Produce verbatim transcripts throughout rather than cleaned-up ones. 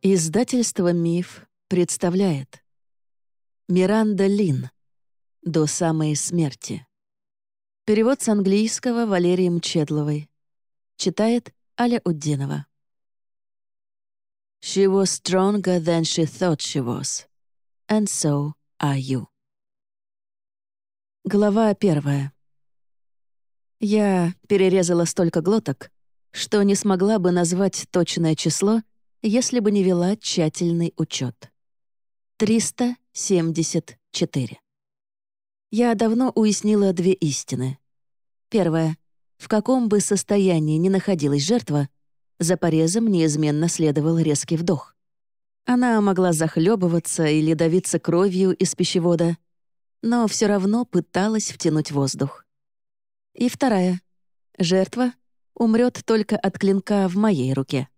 Издательство «Миф» представляет Миранда Лин «До самой смерти». Перевод с английского Валерии Мчедловой. Читает Аля Уддинова. She was stronger than she thought she was. And so are you. Глава первая. Я перерезала столько глоток, что не смогла бы назвать точное число, если бы не вела тщательный учет. триста семьдесят четыре. Я давно уяснила две истины. Первая. В каком бы состоянии ни находилась жертва, за порезом неизменно следовал резкий вдох. Она могла захлебываться или давиться кровью из пищевода, но все равно пыталась втянуть воздух. И вторая. Жертва умрет только от клинка в моей руке.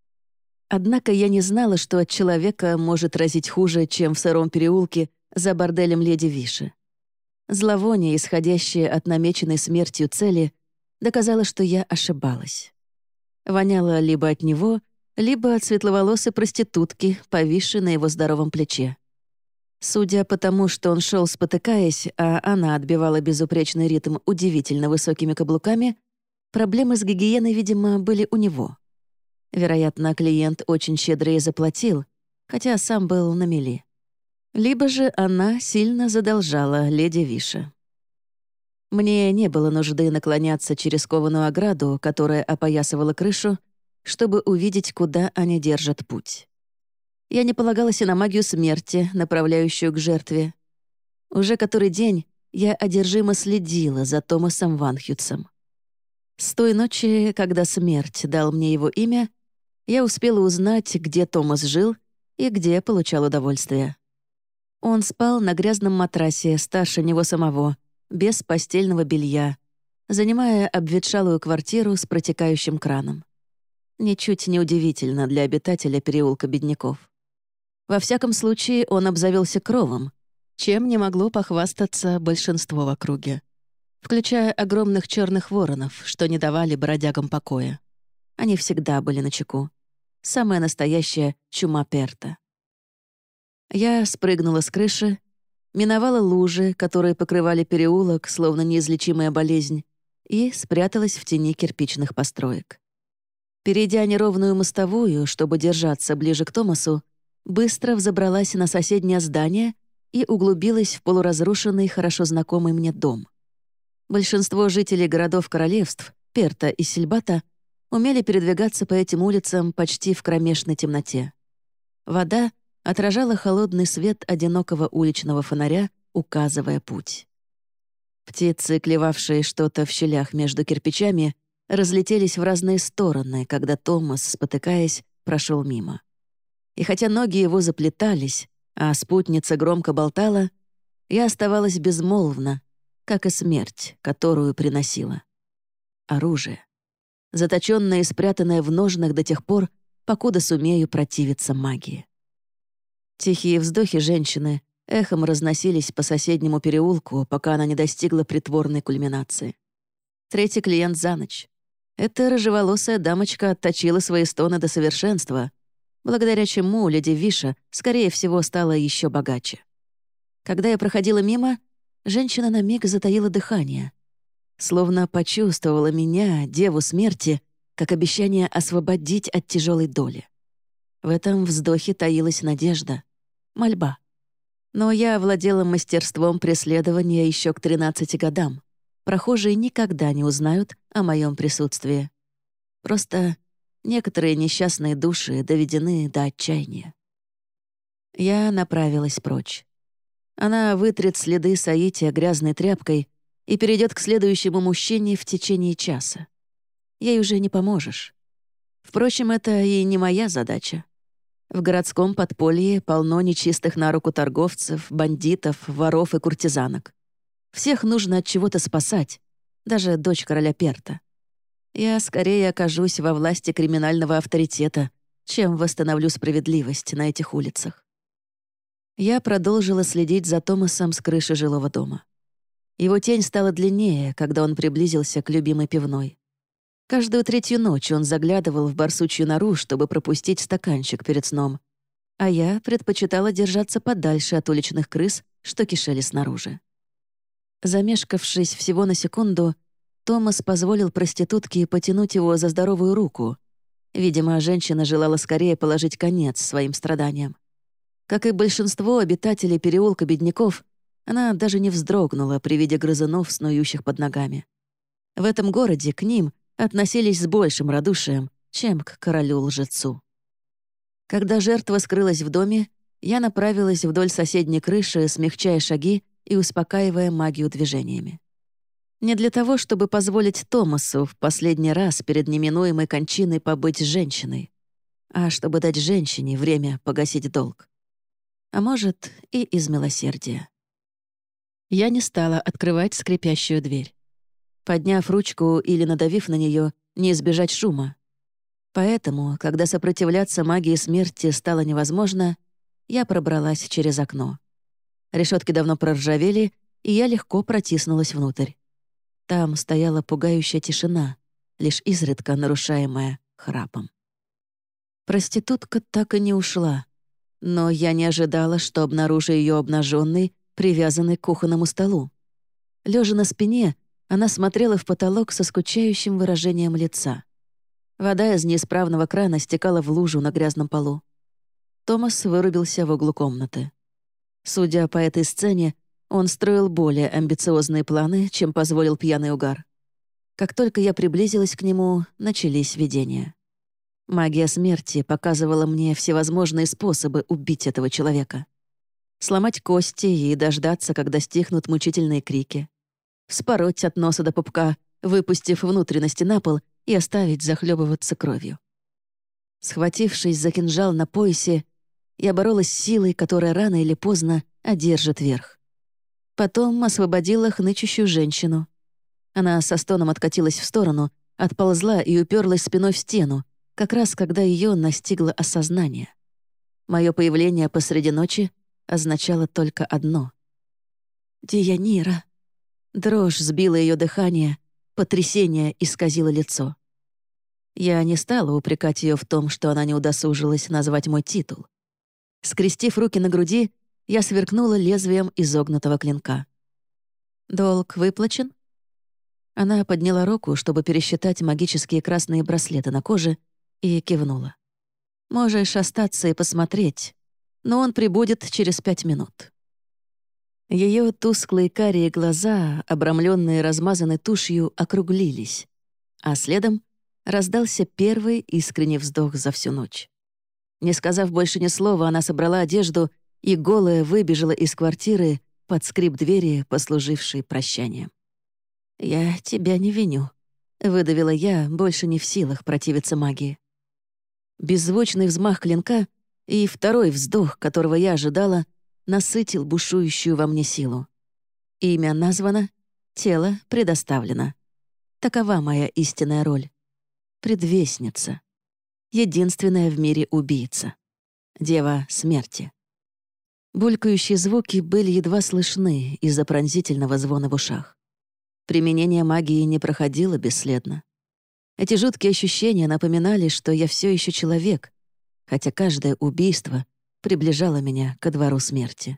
Однако я не знала, что от человека может разить хуже, чем в сыром переулке за борделем леди Виши. Зловоние, исходящее от намеченной смертью цели, доказало, что я ошибалась. Воняло либо от него, либо от светловолосой проститутки, повисшей на его здоровом плече. Судя по тому, что он шел спотыкаясь, а она отбивала безупречный ритм удивительно высокими каблуками, проблемы с гигиеной, видимо, были у него. Вероятно, клиент очень щедро ей заплатил, хотя сам был на мели. Либо же она сильно задолжала леди Виша. Мне не было нужды наклоняться через кованую ограду, которая опоясывала крышу, чтобы увидеть, куда они держат путь. Я не полагалась и на магию смерти, направляющую к жертве. Уже который день я одержимо следила за Томасом Ванхютсом. С той ночи, когда смерть дал мне его имя, я успела узнать, где Томас жил и где получал удовольствие. Он спал на грязном матрасе старше него самого, без постельного белья, занимая обветшалую квартиру с протекающим краном. Ничуть не удивительно для обитателя переулка бедняков. Во всяком случае, он обзавелся кровом, чем не могло похвастаться большинство в округе, включая огромных черных воронов, что не давали бродягам покоя. Они всегда были начеку. Самая настоящая чума Перта. Я спрыгнула с крыши, миновала лужи, которые покрывали переулок, словно неизлечимая болезнь, и спряталась в тени кирпичных построек. Перейдя неровную мостовую, чтобы держаться ближе к Томасу, быстро взобралась на соседнее здание и углубилась в полуразрушенный, хорошо знакомый мне дом. Большинство жителей городов-королевств, Перта и Сильбата, умели передвигаться по этим улицам почти в кромешной темноте. Вода отражала холодный свет одинокого уличного фонаря, указывая путь. Птицы, клевавшие что-то в щелях между кирпичами, разлетелись в разные стороны, когда Томас, спотыкаясь, прошел мимо. И хотя ноги его заплетались, а спутница громко болтала, я оставалась безмолвна, как и смерть, которую приносила. Оружие. Заточенное и спрятанное в ножнах до тех пор, покуда сумею противиться магии. Тихие вздохи женщины эхом разносились по соседнему переулку, пока она не достигла притворной кульминации. Третий клиент за ночь. Эта рыжеволосая дамочка отточила свои стоны до совершенства, благодаря чему леди Виша, скорее всего, стала еще богаче. Когда я проходила мимо, женщина на миг затаила дыхание, словно почувствовала меня, деву смерти, как обещание освободить от тяжелой доли. В этом вздохе таилась надежда, мольба. Но я овладела мастерством преследования еще к тринадцати годам. Прохожие никогда не узнают о моем присутствии. Просто некоторые несчастные души доведены до отчаяния. Я направилась прочь. Она вытрет следы соития грязной тряпкой и перейдет к следующему мужчине в течение часа. Ей уже не поможешь. Впрочем, это и не моя задача. В городском подполье полно нечистых на руку торговцев, бандитов, воров и куртизанок. Всех нужно от чего-то спасать, даже дочь короля Перта. Я скорее окажусь во власти криминального авторитета, чем восстановлю справедливость на этих улицах. Я продолжила следить за Томасом с крыши жилого дома. Его тень стала длиннее, когда он приблизился к любимой пивной. Каждую третью ночь он заглядывал в барсучью нору, чтобы пропустить стаканчик перед сном, а я предпочитала держаться подальше от уличных крыс, что кишели снаружи. Замешкавшись всего на секунду, Томас позволил проститутке потянуть его за здоровую руку. Видимо, женщина желала скорее положить конец своим страданиям. Как и большинство обитателей переулка бедняков, она даже не вздрогнула при виде грызунов, снующих под ногами. В этом городе к ним относились с большим радушием, чем к королю-лжецу. Когда жертва скрылась в доме, я направилась вдоль соседней крыши, смягчая шаги и успокаивая магию движениями. Не для того, чтобы позволить Томасу в последний раз перед неминуемой кончиной побыть с женщиной, а чтобы дать женщине время погасить долг. А может, и из милосердия. Я не стала открывать скрипящую дверь. Подняв ручку или надавив на нее, не избежать шума. Поэтому, когда сопротивляться магии смерти стало невозможно, я пробралась через окно. Решетки давно проржавели, и я легко протиснулась внутрь. Там стояла пугающая тишина, лишь изредка нарушаемая храпом. Проститутка так и не ушла, но я не ожидала, что обнаружу ее обнаженной, привязанной к кухонному столу. Лежа на спине, она смотрела в потолок со скучающим выражением лица. Вода из неисправного крана стекала в лужу на грязном полу. Томас вырубился в углу комнаты. Судя по этой сцене, он строил более амбициозные планы, чем позволил пьяный угар. Как только я приблизилась к нему, начались видения. Магия смерти показывала мне всевозможные способы убить этого человека. Сломать кости и дождаться, когда стихнут мучительные крики. Вспороть от носа до пупка, выпустив внутренности на пол и оставить захлебываться кровью. Схватившись за кинжал на поясе, я боролась с силой, которая рано или поздно одержит верх. Потом освободила хнычущую женщину. Она со стоном откатилась в сторону, отползла и уперлась спиной в стену, как раз когда ее настигло осознание. Мое появление посреди ночи означало только одно. «Дианира». Дрожь сбила ее дыхание, потрясение исказило лицо. Я не стала упрекать ее в том, что она не удосужилась назвать мой титул. Скрестив руки на груди, я сверкнула лезвием изогнутого клинка. «Долг выплачен?» Она подняла руку, чтобы пересчитать магические красные браслеты на коже, и кивнула. «Можешь остаться и посмотреть, но он прибудет через пять минут». Ее тусклые карие глаза, обрамленные размазанной тушью, округлились, а следом раздался первый искренний вздох за всю ночь. Не сказав больше ни слова, она собрала одежду и голая выбежала из квартиры под скрип двери, послужившей прощанием. «Я тебя не виню», — выдавила я, больше не в силах противиться магии. Беззвучный взмах клинка и второй вздох, которого я ожидала, насытил бушующую во мне силу. Имя названо, тело предоставлено. Такова моя истинная роль. Предвестница. Единственная в мире убийца. Дева смерти. Булькающие звуки были едва слышны из-за пронзительного звона в ушах. Применение магии не проходило бесследно. Эти жуткие ощущения напоминали, что я все еще человек, хотя каждое убийство приближало меня ко двору смерти.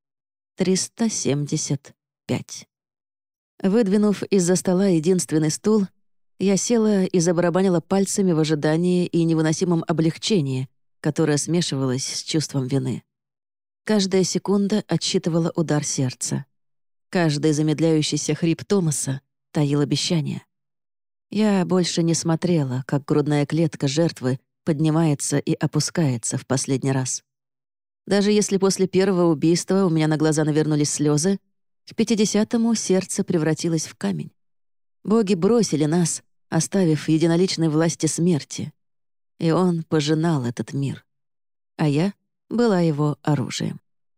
триста семьдесят пять. Выдвинув из-за стола единственный стул, я села и забарабанила пальцами в ожидании и невыносимом облегчении, которое смешивалось с чувством вины. Каждая секунда отсчитывала удар сердца. Каждый замедляющийся хрип Томаса таил обещание. Я больше не смотрела, как грудная клетка жертвы поднимается и опускается в последний раз. Даже если после первого убийства у меня на глаза навернулись слезы, к пятидесятому сердце превратилось в камень. Боги бросили нас, оставив в единоличной власти смерти. И он пожинал этот мир. А я была его оружием.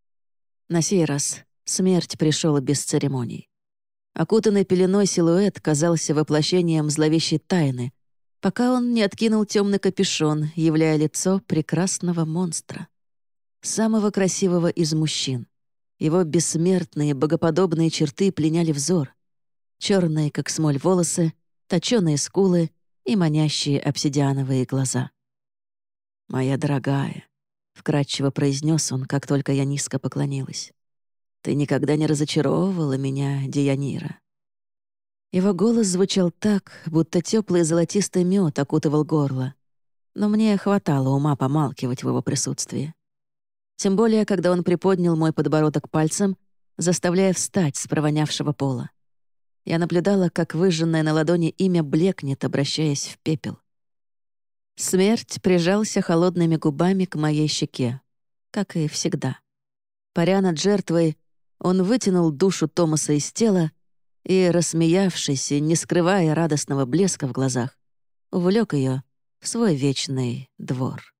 На сей раз смерть пришел без церемоний. Окутанный пеленой силуэт казался воплощением зловещей тайны, пока он не откинул темный капюшон, являя лицо прекрасного монстра. Самого красивого из мужчин. Его бессмертные, богоподобные черты пленяли взор. Черные, как смоль, волосы, точёные скулы, и манящие обсидиановые глаза. «Моя дорогая», — вкратчиво произнес он, как только я низко поклонилась, «ты никогда не разочаровывала меня, Деянира». Его голос звучал так, будто теплый золотистый мед окутывал горло, но мне хватало ума помалкивать в его присутствии. Тем более, когда он приподнял мой подбородок пальцем, заставляя встать с провонявшего пола. Я наблюдала, как выжженное на ладони имя блекнет, обращаясь в пепел. Смерть прижался холодными губами к моей щеке, как и всегда. Паря над жертвой, он вытянул душу Томаса из тела и, рассмеявшись и не скрывая радостного блеска в глазах, увлек ее в свой вечный двор.